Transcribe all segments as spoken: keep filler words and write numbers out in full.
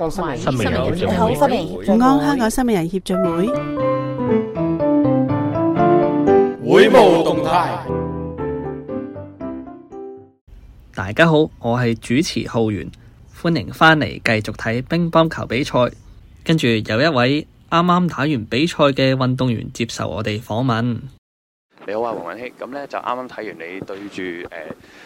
港新明新明人協進會， 午安香港新美人協進會， 會務動態。 大家好，我係主持浩源，歡迎返嚟繼續睇乒乓球比賽。跟住有一位啱啱打完比賽嘅運動員接受我哋訪問。 你好啊，黃允希，咁咧就啱啱睇完你對住誒誒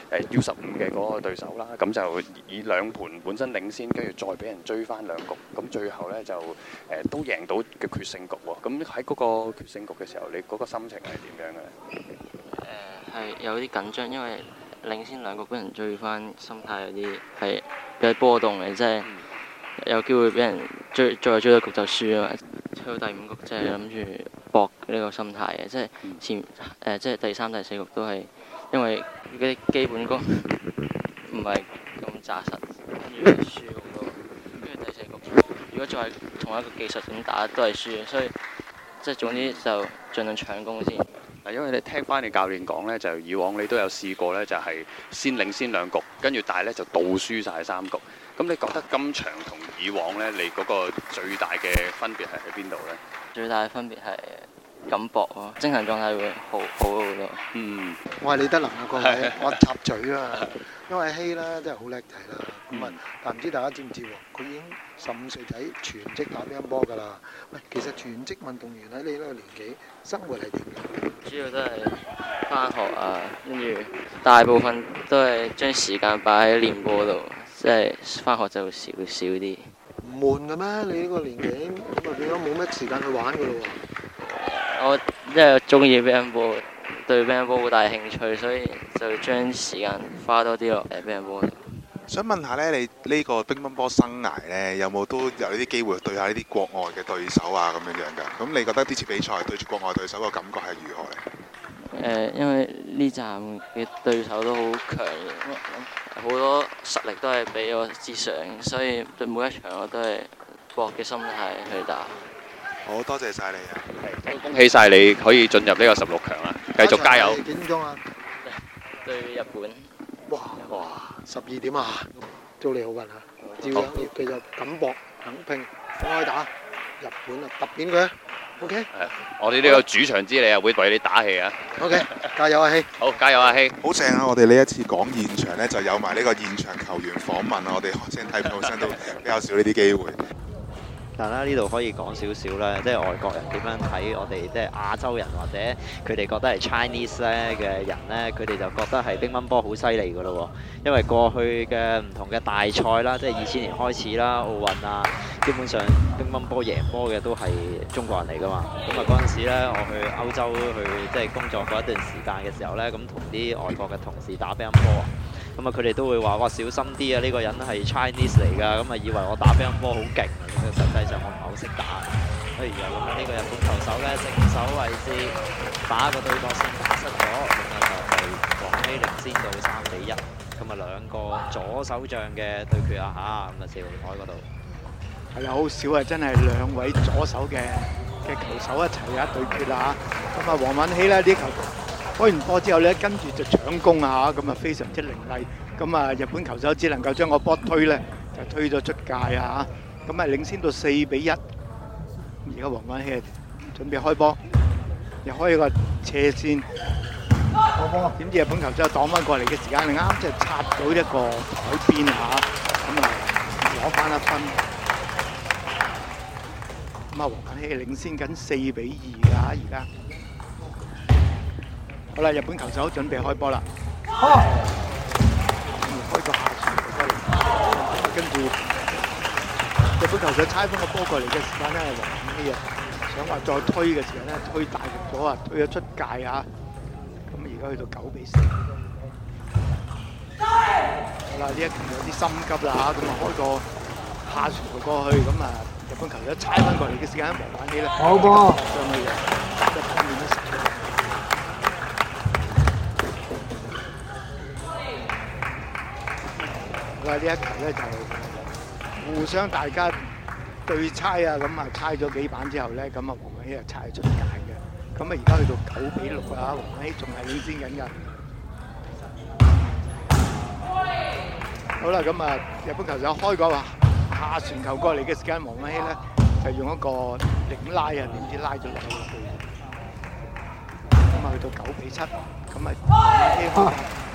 U 十五嘅嗰個對手啦，咁就以兩盤本身領先，跟住再俾人追翻兩局，咁最後咧就誒、呃、都贏到嘅決勝局喎。咁喺嗰個決勝局嘅時候，你嗰個心情係點樣嘅咧？ 誒係有啲緊張，因為領先兩局俾人追翻，心態有啲係比較波動嘅，即係有機會俾人追，再追到局就輸啊嘛。去到第五局即係諗住搏呢個心態嘅，即係前誒、呃、即係第三、第四局都係因為嗰啲基本功唔係咁紮實，跟住輸好多。跟住第四局，如果再係同一個技術咁打都係輸，所以即係總之就盡量搶攻先。 嗱，因為你聽翻你教練講咧，就以往你都有試過咧，就係先領先兩局，跟住但係咧就倒輸晒三局。咁你覺得今場同以往咧，你嗰個最大嘅分別係喺邊度咧？ 最大嘅分別係敢搏咯，精神狀態會好好好多。 嗯， 我係李德能啊，各位，我插嘴啊，因為希啦真係好叻仔啦，咁啊，但唔知大家知唔知喎？佢已經十五歲仔全職打乒乓波㗎啦。喂，其實全職運動員喺你呢個年紀，生活係點嘅？ 主要都係返學啊，跟住大部分都係將時間擺喺練波度，即係返學就少少啲。 唔悶嘅咩？你呢個年紀咁啊，變咗冇乜時間去玩㗎咯喎。 我因為中意乒乓波，對乒乓波好大興趣，所以就將時間花多啲落誒乒乓波度。 想問下咧，你呢個乒乓波生涯咧，有冇都有呢啲機會對下呢啲國外嘅對手啊咁樣樣㗎？咁你覺得呢次比賽對住國外對手個感覺係如何咧？ 誒，因為呢站嘅對手都好強嘅，好多實力都係比我之上，所以對每一場我都係搏嘅心態去打。 好多謝晒你啊！ 係，恭喜晒你可以進入呢個十六強啦，繼續加油！ 幾點鐘啊？ 對日本。 哇哇！十二點啊！祝你好運啊！照樣要繼續敢搏肯拼，開打日本啊！揼扁佢 ！OK。 係，我哋呢個主場之利啊，會為你打氣啊 ！OK，加油啊希！ 好，加油啊希！ 好正啊！我哋呢一次講現場咧，就有埋呢個現場球員訪問啊！我哋學生睇本身都比較少呢啲機會。 但係呢度可以講少少啦，即係外國人點樣睇我哋即係亞洲人或者佢哋覺得係 Chinese 咧嘅人咧，佢哋就覺得係乒乓波好犀利㗎咯喎。因為過去嘅唔同嘅大賽啦，即係二千年開始啦，奧運啊，基本上乒乓波贏波嘅都係中國人嚟㗎嘛。咁啊嗰陣時咧，我去歐洲去即係工作過一段時間嘅時候咧，咁同啲外國嘅同事打乒乓波啊。咁啊，佢哋都會話：哇，小心啲啊！呢、這個人係 Chinese 嚟㗎，咁啊以為我打乒乓波好勁啊，實際上我唔係好識打。不如又咁啊，呢個日本球手咧，正手位置打個對角線打失咗，咁啊就係黃希領先到三比一。咁啊兩個左手將嘅對決啊嚇，咁啊四號台嗰度。 係啊，好少啊，真係兩位左手嘅嘅球手一齊啊對決啦嚇。咁啊黃允希咧啲球開完波之後咧，跟住就搶攻啊嚇，咁啊非常之凌厲。咁啊日本球手只能夠將個波推咧，就推咗出界啊嚇。咁啊領先到四比一。而家黃允希準備開波，又開一個斜線，點知日本球手擋翻過嚟嘅時間，啱即係插到一個台邊嚇，咁啊攞翻一分。咁啊黃允希領先緊四比二㗎而家。好啦，日本球手準備開波啦，開個下旋過嚟，跟住日本球手猜翻個波過嚟嘅時間咧，黃允希啊想話再推嘅時候咧，推大力咗啊，推咗出界啊，咁而家去到九比四。好啦，呢一球有啲心急啦嚇，咁啊開個下旋過去，咁啊日本球手猜翻過嚟嘅時間，黃允希咧好波上去嘅，一方面都實。呢一球咧就互相大家對猜啊，咁啊猜咗幾板之後咧，咁啊黃允希啊猜出界嘅，咁啊而家去到九比六啊，黃允希仲係領先緊㗎。好啦，咁啊日本球手開個下傳球過嚟嘅時間，黃允熙咧就用一個擰拉啊，點知拉咗落去。咁啊去到九比七，咁啊黃允熙開。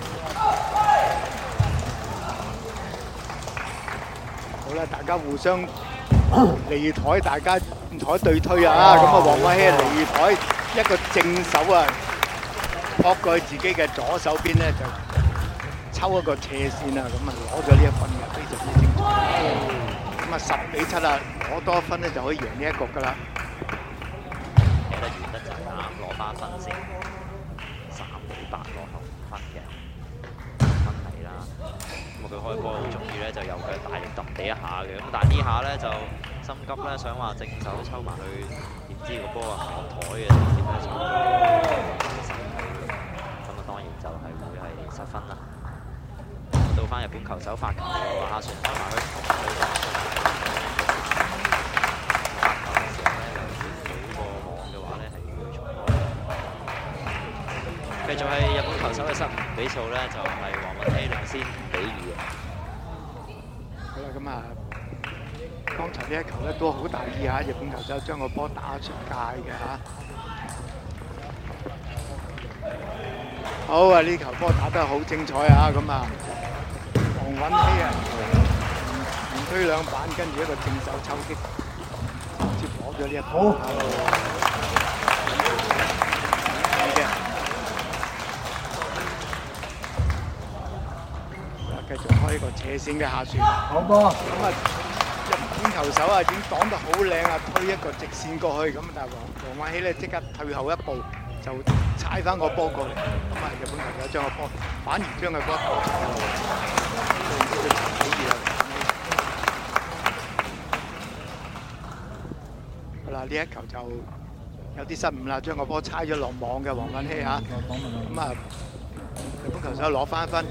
好啦，大家互相離台，大家台對推啊！咁啊，黃允熙離台一個正手啊，撲過去自己嘅左手邊咧，就抽一個斜線啊，咁啊攞咗呢一分嘅，非常之精彩。咁啊十比七啊，攞多一分咧就可以贏呢一局㗎啦。 贏得遠得滯啊！咁攞翻分先，三比八攞後分嘅分係啦。咁佢開波好中意咧，就右腳大力揼地一下嘅。咁但係呢下咧就心急咧，想話正手抽埋去，點知個波啊落台嘅，點咧抽到咁啊，當然就係會係失分啦。到翻日本球手發球，下旋抽埋去。繼續係日本球手嘅失誤比數咧，就係黃允熙領先五比二。 好啦，咁啊，剛才呢一球咧都好大意嚇，日本球手將個波打出界嘅嚇。好啊，呢球波打得好精彩啊！咁啊，黃允熙啊，連推兩板，跟住一個正手抽擊，直接攞咗呢一波。繼續開一個斜線嘅下旋，好波。咁啊，日本球手啊已經擋得好靚啊，推一個直線過去。咁但係黃黃允熙咧即刻退後一步，就踩翻個波過嚟。咁啊，日本球手將個波反而將個波打出好啦，呢一球就有啲失誤啦，將個波猜咗落網嘅黃允熙嚇。咁啊，日本球手攞翻分。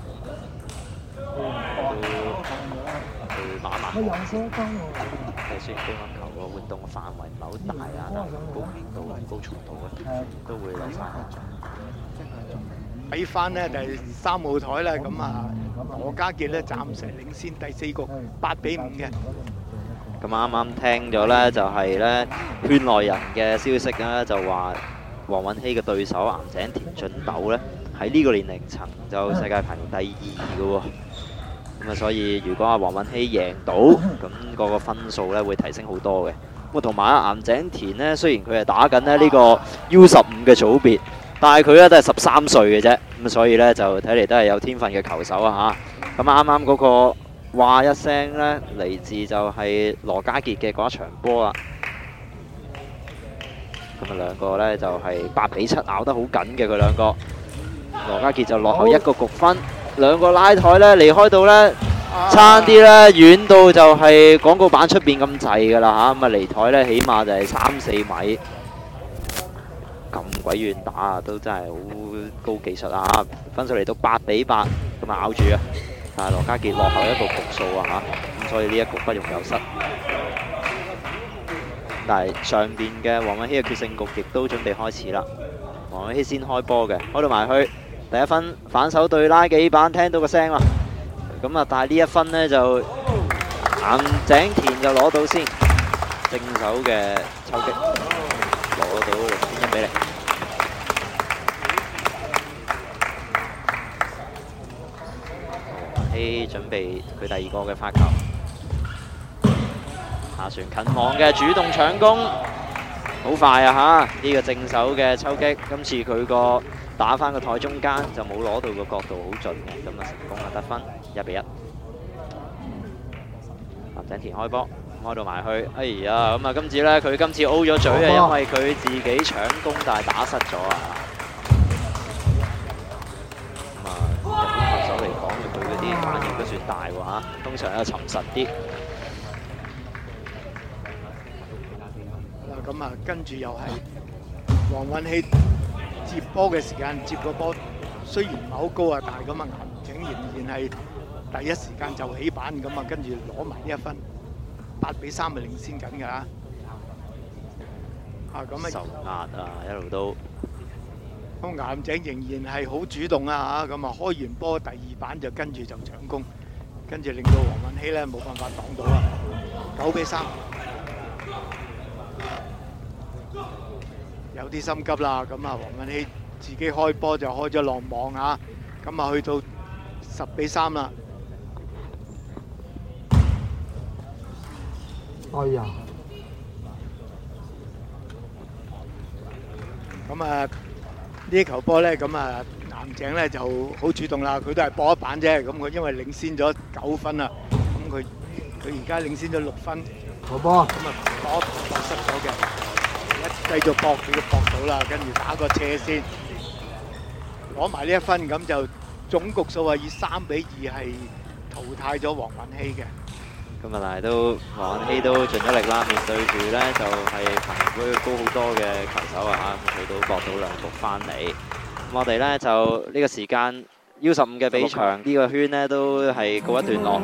去馬馬，係雖然乒乓球個活動嘅範圍唔係好大啊，但係高難度、高速度咧都會攞三分。 睇翻呢第三號台咧，咁啊羅家傑咧暫時領先第四局八比五嘅。 咁啱啱聽咗咧，就係咧圈內人嘅消息咧，就話黃允熙嘅對手岩井田俊斗咧喺呢個年齡層就世界排名第二嘅喎。咁啊，所以如果阿黃允熙贏到，咁嗰個分數咧會提升好多嘅。咁同埋阿岩井田呢，雖然佢係打緊咧呢個 U 十五嘅組別，但係佢咧都係十三歲嘅啫。咁所以咧就睇嚟都係有天分嘅球手啊嚇。咁啱啱嗰個話一聲咧，嚟自就係羅家傑嘅嗰一場波啦。咁啊兩個咧就係八比七咬得好緊嘅佢兩個。羅家傑就落後一個局分。兩個拉台咧離開到咧，差啲咧遠到就係廣告板出邊咁滯㗎啦嚇，咁啊離台咧起碼就係三四米，咁鬼遠打啊，都真係好高技術啊！分數嚟到八比八，咁啊咬住啊！但係羅家傑落後一個局數啊嚇，咁所以呢一局不容有失。但係上邊嘅黃允熙嘅決勝局亦都準備開始啦，黃允熙先開波嘅，開到埋去。第一分反手對拉幾板，聽到個聲啦。咁啊，但係呢一分呢，就岩井田就攞到先，正手嘅抽擊攞到領先一比零。黃允熙準備佢第二個嘅發球，下旋近網嘅主動搶攻，好快啊嚇！呢個正手嘅抽擊，今次佢個打翻個台中間就冇攞到個角度好盡嘅，咁啊成功啊得分一比一。岩井田開波，開到埋去，哎呀咁啊今次咧佢今次 O 咗嘴啊，因為佢自己搶攻但係打失咗啊。咁啊日本球手嚟講，佢嗰啲反應都算大喎嚇，通常又沉實啲。 嗱咁啊，跟住又係黃允熙。接波嘅時間接個波雖然唔係好高啊，但係咁啊岩井仍然係第一時間就起板咁啊，跟住攞埋呢一分，八比三咪領先緊㗎嚇。啊咁啊， 受壓啊一路都。 咁岩井仍然係好主動啊嚇，咁啊開完波第二板就跟住就搶攻，跟住令到黃允允熙咧冇辦法擋到啊，九比三，有啲心急啦。咁啊，黃允熙自己開波就開咗落網啊，咁啊去到十比三啦。 哎呀！ 咁啊，呢一球波咧，咁啊岩井咧就好主動啦，佢都係搏一板啫。咁佢因為領先咗九分啦，咁佢佢而家領先咗六分。 好波， 咁啊搏搏失咗嘅，一繼續搏佢就搏到啦，跟住打個斜先，攞埋呢一分，咁就總局數係以三比二係淘汰咗黃允熙嘅。 咁啊，但係都黃允熙都盡咗力啦，面對住咧就係排位高好多嘅球手啊嚇，佢都搏到兩局翻嚟。咁我哋咧就呢個時間 U 十五嘅比場呢個圈咧都係告一段落。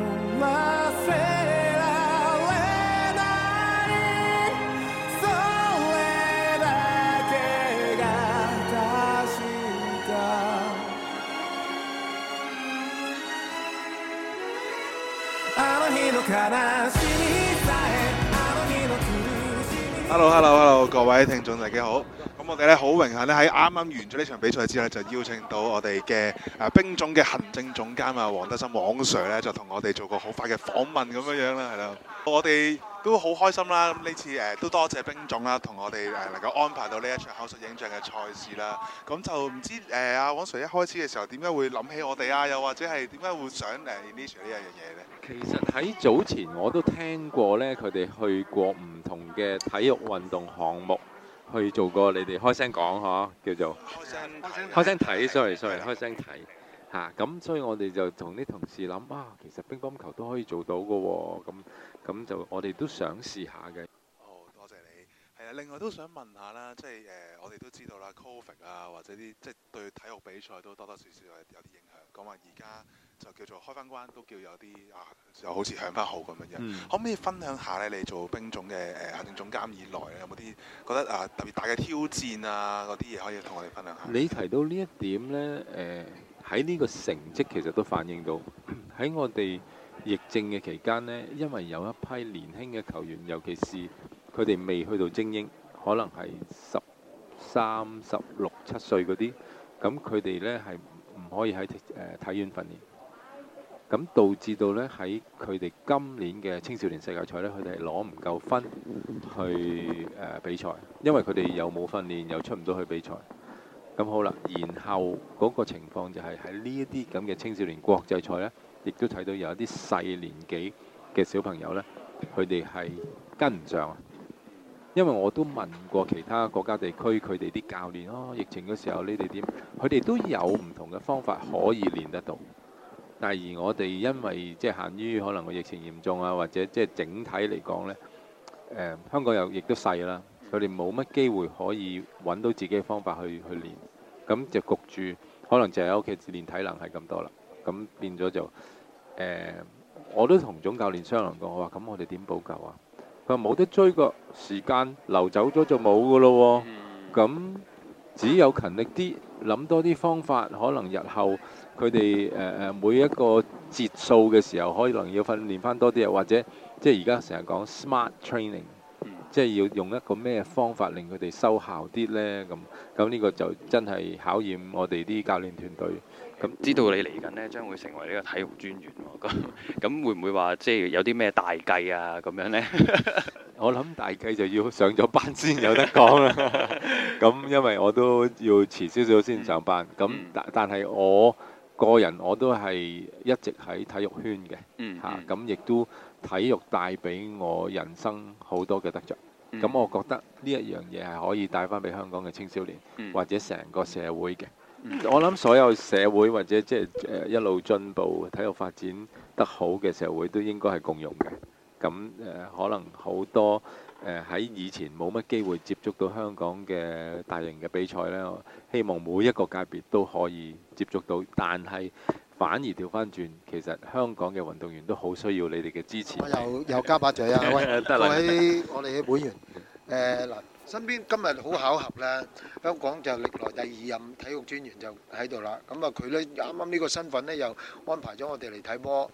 Hello，Hello，Hello， 各位聽眾大家好。咁我哋咧好榮幸咧喺啱啱完咗呢場比賽之後咧，就邀請到我哋嘅誒兵種嘅行政總監啊黃德森黃 Sir 咧，就同我哋做個好快嘅訪問咁樣樣啦，係啦。我哋都好開心啦！咁呢次誒都多謝兵種啦，同我哋誒能夠安排到呢一場口述影像嘅賽事啦。咁就唔知誒阿黃 Sir 一開始嘅時候點解會諗起我哋啊？又或者係點解會想誒 initiate 呢一樣嘢咧？ 其實喺早前我都聽過咧，佢哋去過唔同嘅體育運動項目去做過，你哋開聲講嗬，叫做開聲開聲睇，sorry sorry，開聲睇嚇。咁所以我哋就同啲同事諗啊，其實乒乓球都可以做到嘅喎。咁咁就我哋都想試下嘅。 好，多謝你。係啊，另外都想問下啦，即係誒我哋都知道啦 ，Covid 啊或者啲即係對體育比賽都多多少少有有啲影響。講話而家就叫做開翻關，都叫有啲啊，就好似響翻好咁樣樣。 嗯、 可唔可以分享下咧？你做兵種嘅誒行政總監以來咧，有冇啲覺得啊特別大嘅挑戰啊嗰啲嘢可以同我哋分享下？ 你提到呢一點呢，誒喺呢個成績其實都反映到喺我哋疫症嘅期間呢，因為有一批年輕嘅球員，尤其是佢哋未去到精英，可能係十三、十六七歲嗰啲，咁佢哋呢係唔可以喺誒體院訓練。咁導致到咧喺佢哋今年嘅青少年世界賽咧，佢哋係攞唔夠分去誒、呃、比賽，因為佢哋又冇訓練，又出唔到去比賽。咁好啦，然後嗰個情況就係喺呢一啲咁嘅青少年國際賽咧，亦都睇到有一啲細年紀嘅小朋友咧，佢哋係跟唔上啊。因為我都問過其他國家地區佢哋啲教練哦，疫情嘅時候你哋點？佢哋都有唔同嘅方法可以練得到。但係而我哋因為即係限於可能個疫情嚴重啊，或者即係整體嚟講呢，誒、呃、香港又亦都細啦，佢哋冇乜機會可以揾到自己嘅方法去去練，咁就焗住可能就喺屋企練體能係咁多啦，咁變咗就誒、呃，我都同總教練商量過，我話咁我哋點補救啊？佢話冇得追個時間流走咗就冇噶咯喎，咁只有勤力啲，諗多啲方法，可能日後。佢哋誒誒每一個節數嘅時候，可能要訓練翻多啲，或者即係而家成日講 smart training，即係要用一個咩方法令佢哋收效啲呢？咁咁呢個就真係考驗我哋啲教練團隊。 咁知道你嚟緊呢，將會成為呢個體育專員喎。咁咁會唔會話即係有啲咩大計啊？咁樣呢？ 我諗大計就要上咗班先有得講啦。咁因為我都要遲少少先上班。咁但但係我個人我都係一直喺體育圈嘅，嚇咁亦都體育帶俾我人生好多嘅得着。咁、嗯、我覺得呢一樣嘢係可以帶翻俾香港嘅青少年，嗯、或者成個社會嘅。嗯、我諗所有社會或者即係誒一路進步、體育發展得好嘅社會都應該係共用嘅。咁誒、呃、可能好多。誒喺、呃、以前冇乜機會接觸到香港嘅大型嘅比賽呢，希望每一個界別都可以接觸到，但係反而調翻轉，其實香港嘅運動員都好需要你哋嘅支持。 我又又加把嘴啊！喂，各位我哋嘅會員，誒嗱，身邊今日好巧合咧，香港就歷來第二任體育專員就喺度啦。咁啊，佢咧啱啱呢個身份咧，又安排咗我哋嚟睇波。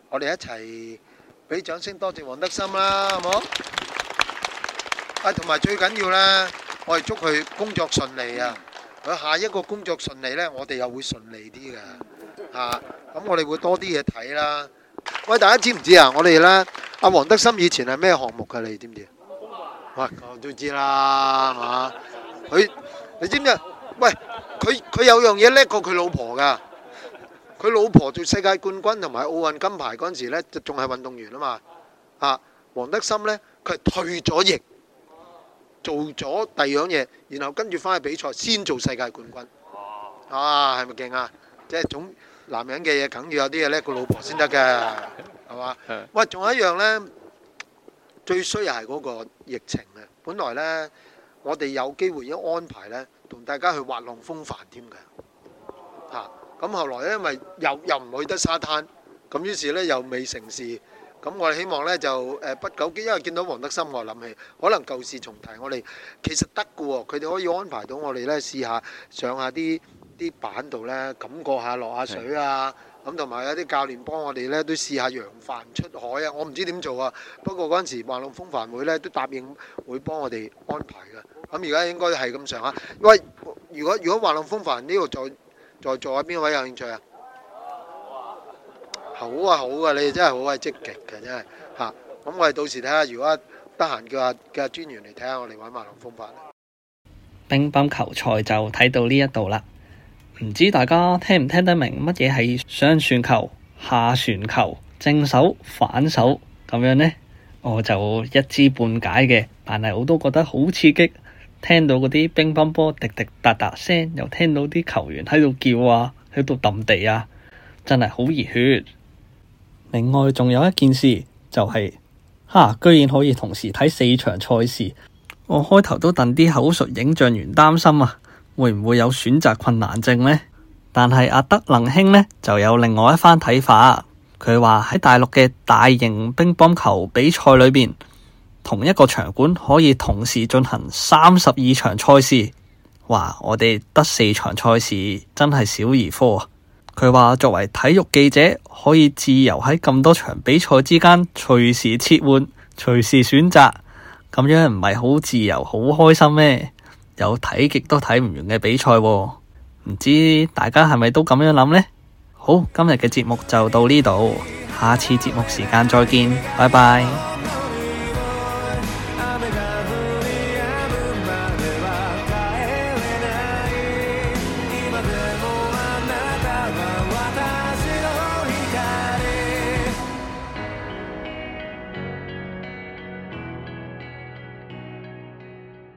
我哋一齊俾掌聲多謝黃德森啦，好冇？啊，同埋最緊要咧，我哋祝佢工作順利啊！佢下一個工作順利咧，我哋又會順利啲嘅嚇。咁我哋會多啲嘢睇啦。喂，大家知唔知啊？我哋咧，阿黃德森以前係咩項目㗎？你知唔知？喂，我都知啦，係嘛？佢你知唔知啊？喂，佢佢有樣嘢叻過佢老婆㗎。佢老婆做世界冠軍同埋奧運金牌嗰陣時咧，就仲係運動員啊嘛。啊，黃德森咧，佢係退咗役，做咗第二樣嘢，然後跟住翻去比賽，先做世界冠軍。啊，係咪勁啊？即係總男人嘅嘢，梗要有啲嘢叻過老婆先得嘅，係嘛？喂，仲有一樣咧，最衰又係嗰個疫情啊！本來咧，我哋有機會已經安排咧，同大家去滑浪風帆添嘅，嚇。咁後來咧，因為又又唔去得沙灘，咁於是咧又未成事。咁我哋希望咧就誒不久，因為見到黃德森，我諗起可能舊事重提。我哋其實得嘅喎，佢哋可以安排到我哋咧試下上下啲啲板度咧，感覺下落下水啊。咁同埋有啲教練幫我哋咧都試下揚帆出海啊。我唔知點做啊。不過嗰陣時滑浪風帆會咧都答應會幫我哋安排嘅。咁而家應該係咁上下。喂，如果如果滑浪風帆呢度再在座啊，邊位有興趣啊？好啊好啊，你哋真係好鬼積極嘅，真係嚇。咁我哋到時睇下，如果得閒叫阿叫阿專員嚟睇下，我哋玩滑浪風帆。 乒乓球賽就睇到呢一度啦。唔知大家聽唔聽得明乜嘢係上旋球、下旋球、正手、反手咁樣呢？我就一知半解嘅，但係我都覺得好刺激。聽到嗰啲乒乓波滴滴答答聲，又聽到啲球員喺度叫啊，喺度揼地啊，真係好熱血。另外仲有一件事就係、是，哈，居然可以同時睇四場賽事。我開頭都戥啲口述影像員擔心啊，會唔會有選擇困難症呢？但係阿德能兄呢就有另外一番睇法。佢話喺大陸嘅大型乒乓球比賽裏邊，同一個場館可以同時進行三十二場賽事。哇！我哋得四場賽事，真係小兒科啊！佢話作為體育記者，可以自由喺咁多場比賽之間隨時切換、隨時選擇，咁樣唔係好自由、好開心咩？有睇極都睇唔完嘅比賽喎，唔知大家係咪都咁樣諗呢？好，今日嘅節目就到呢度，下次節目時間再見，拜拜。